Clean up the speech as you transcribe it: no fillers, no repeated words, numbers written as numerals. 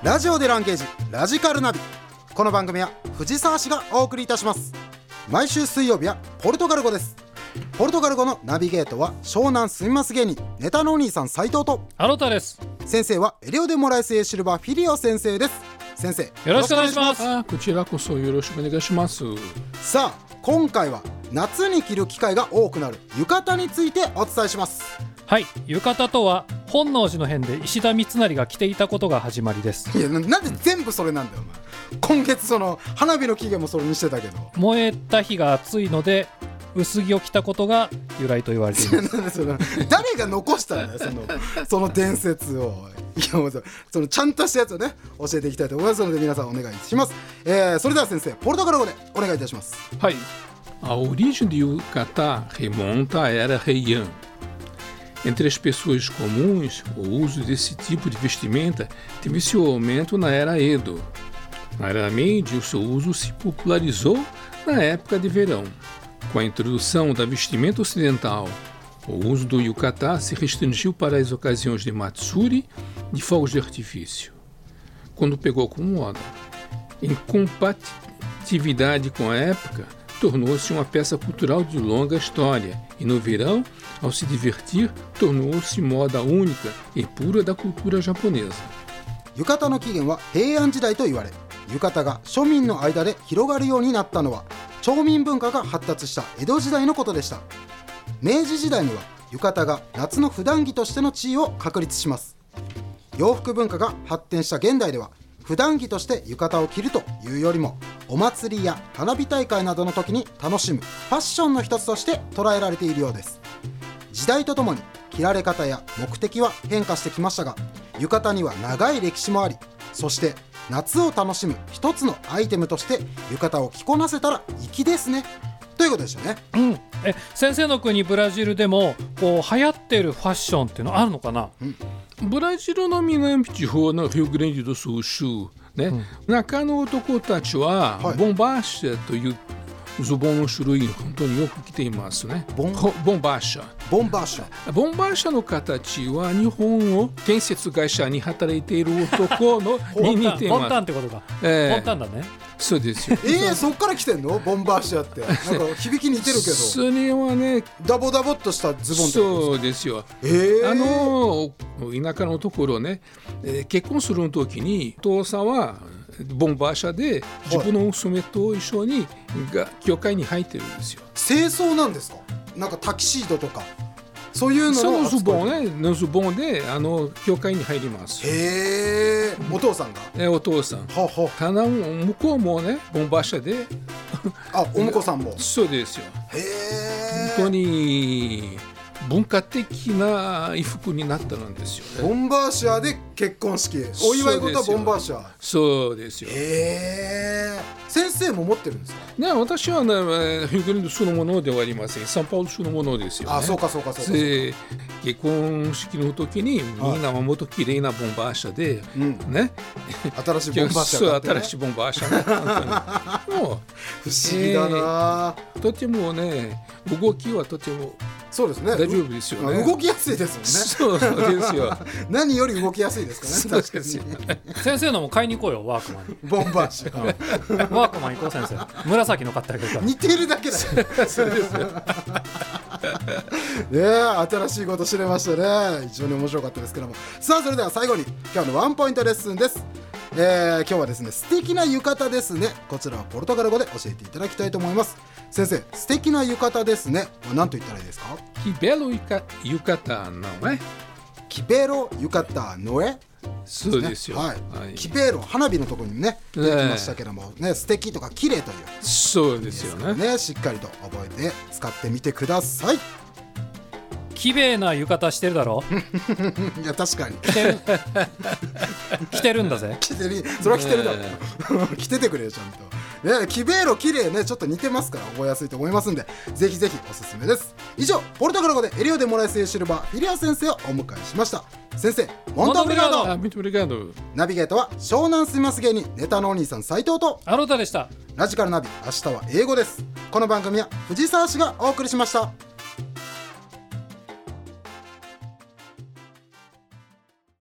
ラジオでランゲージラジカルナビ。この番組は藤沢市がお送りいたします。毎週水曜日はポルトガル語です。ポルトガル語のナビゲートは湘南住みます芸人ネタのお兄さん斉藤とアロタです。 先生はエリオデモライスエシルバーフィリオ先生です。先生よろしくお願いします。 こちらこそよろしくお願いします。 さあ今回は夏に着る機会が多くなる浴衣についてお伝えします。 はい、浴衣とは本能寺の変で石田三成が着ていたことが始まりです。 いや なんで全部それなんだよお前。今月その花火の起源もそれにしてたけど燃えた日が暑いので薄着を着たことが由来と言われています誰が残したんだよその伝説を。いやもうそのちゃんとしたやつをね教えていきたいと思いますので皆さんお願いします。それでは先生ポルトガル語でお願いいたします。 はい。A origem do yukata remonta à era Heian. Entre as pessoas comuns, o uso desse tipo de vestimenta teve seu aumento na era Edo. Na era Meiji, o seu uso se popularizou na época de verão. Com a introdução da vestimenta ocidental, o uso do yukata se restringiu para as ocasiões de Matsuri e de fogos de artifício. Quando pegou com moda, em compatibilidade com a época, tornou-se uma peça cultural de longa história e no verão, ao se divertir, tornou-se moda única e pura da cultura japonesa. 浴衣の起源は平安時代と言われ、浴衣が庶民の間で広がるようになったのは町民文化が発達した江戸時代のことでした。明治時代には浴衣が夏の普段着としての地位を確立します。洋服文化が発展した現代では普段着として浴衣を着るというよりもお祭りや花火大会などの時に楽しむファッションの一つとして捉えられているようです。時代とともに着られ方や目的は変化してきましたが、浴衣には長い歴史もあり、そして夏を楽しむ一つのアイテムとして浴衣を着こなせたら粋ですねということでしたね。 先生の国ブラジルでもこう流行ってるファッションっていうのあるのかな。 ブラジルの南地方のRio Grande do Sulね、中の男たちは、ボンバーシャというズボンの種類本当によく着ていますね。ボンバーシャの形は日本の建設会社に働いている男のに似ています。 ボンタンってことか。ボンタンだね。 そうですよ。 そっから来てんのボンバーシャってなんか響き似てるけどそれはねダボダボっとしたズボンってそうですよ。田舎のところね、結婚する時に父さんはボンバーシャで自分の娘と一緒に教会に入ってるんですよ。 清掃なんですか。なんかタキシードとかそういうのそのズボンで教会に入ります。 お父さんがお父さんただ向こうもねボンバーシャでお婿さんもそうですよ。本当に文化的な衣服になったんですよね。 ボンバーシャで結婚式お祝い事はボンバーシャ。 そうですよ。 先生も持ってるんですか。 ね、私はねRio Grande do Sulのものではありません。サンパウロ州のものですよね。 そうか。 結婚式の時にみんなはもっと綺麗なボンバーシャで、ね、 新しいボンバーシャ新しいボンバーシャねもう不思議だな。 とてもね動きはとてもそうですね。 大丈夫ですよね。 動きやすいですもんね。 そうですよ。 何より動きやすいですかね。確かに。 先生のも買いに行こうよワークマンに。 ボンバーシャ。 ワークマン行こう先生。紫の買ってあげるから。 似てるだけだよ。そうですよ。新しいこと知れましたね。非常に面白かったですけども。さあそれでは最後に今日のワンポイントレッスンです。今日はですね素敵な浴衣ですね。こちらはポルトガル語で教えていただきたいと思います。先生素敵な浴衣ですね何と言ったらいいですか。 Que belo yukata não é? Que belo yukata não é? そうですよ。 キベロ花火のところにね出てきましたけどもね、素敵とか綺麗というそうですよね。 しっかりと覚えて使ってみてください。 綺麗な浴衣してるだろいや確かに着てるんだぜ。 それは着てるだろ着ててくれよちゃんと。キベロ綺麗ねちょっと似てますから覚えやすいと思いますんでぜひぜひおすすめです。以上ポルトガル語でエリオデモライスエシルバーフィリア先生をお迎えしました。先生モントオブリガード。ナビゲートは湘南住みます芸人ネタのお兄さん斉藤とアロタでした。 ラジカルナビ明日は英語です。この番組は藤沢市がお送りしました。